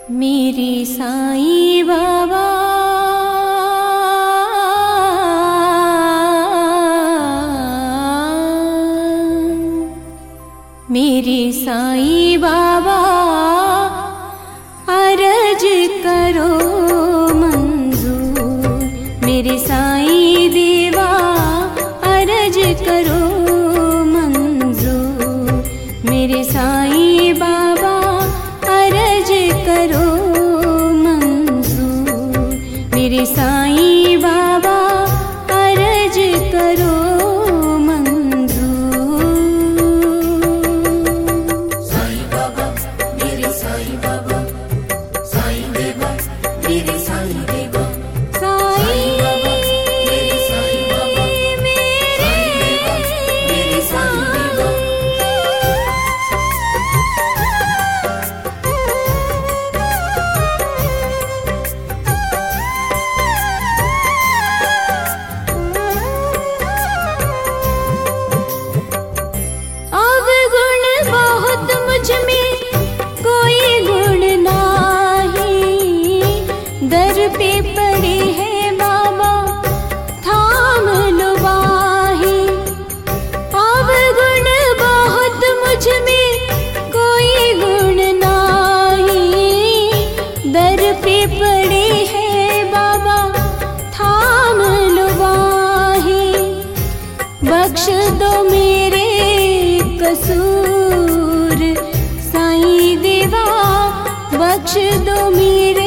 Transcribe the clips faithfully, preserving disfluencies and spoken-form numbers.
मेरे साईं बाबा मेरे साईं बाबा अर्ज करो मंजूर। मेरे साईं देवा अर्ज करो मंजूर। मेरे साईं बाबा अर्ज करो मंजूर। मेरे साईं बाबा अर्ज करो पे पड़े हैं बाबा थाम लो बाहें। अब गुण बहुत मुझ में कोई गुण नहीं। दर पे पड़े हैं बाबा थाम लो बाहें। बख्श दो मेरे कसूर साईं देवा। बख्श दो मेरे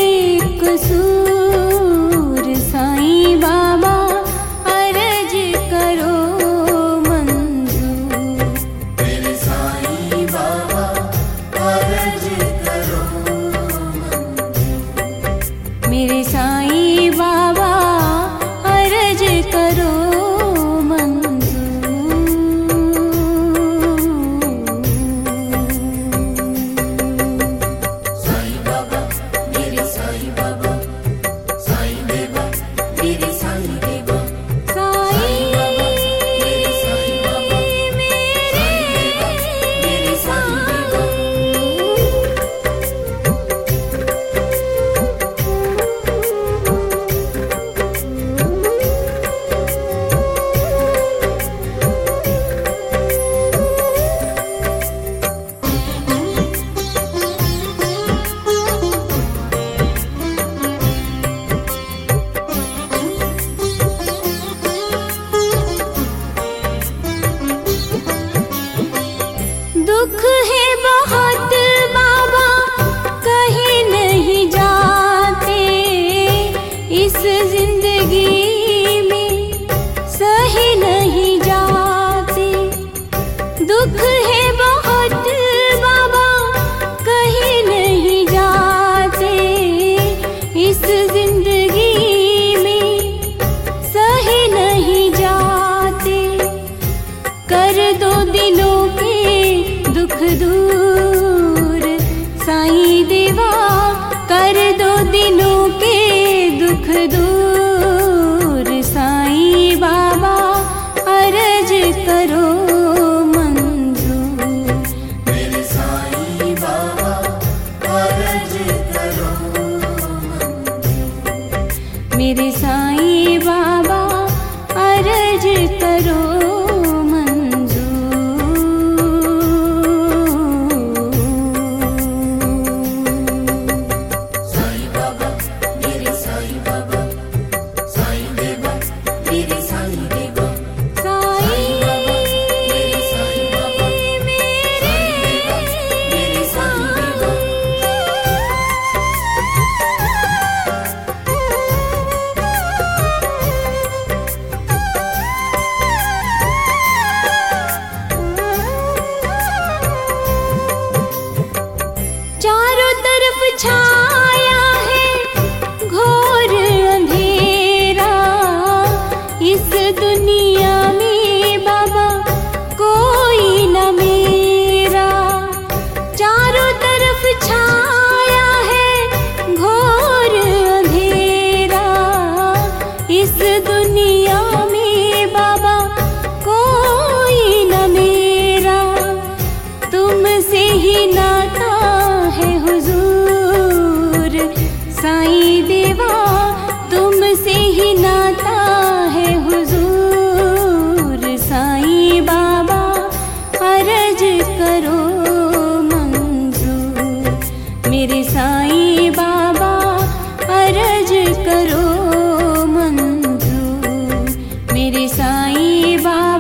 कसूर साईं बाबा अर्ज करो मंजूर। मेरे साईं बाबा अर्ज करो मंजूर। मेरे साईं बाबा अर्ज करो दुख है बहुत बाबा कहीं नहीं जाते। इस जिंदगी में सही नहीं जाते। दुख है बहुत बाबा कहीं नहीं जाते। इस जिंदगी में सही नहीं जाते। कर दो दिलों के दुख दूर साईं देवा। कर दो दिलों के दुख दूर साईं बाबा अर्ज करो मंजूर। मेरे साईं बाबा अर्ज करो मंजूर। मेरे साईं बाबा अर्ज करो साईं बाबा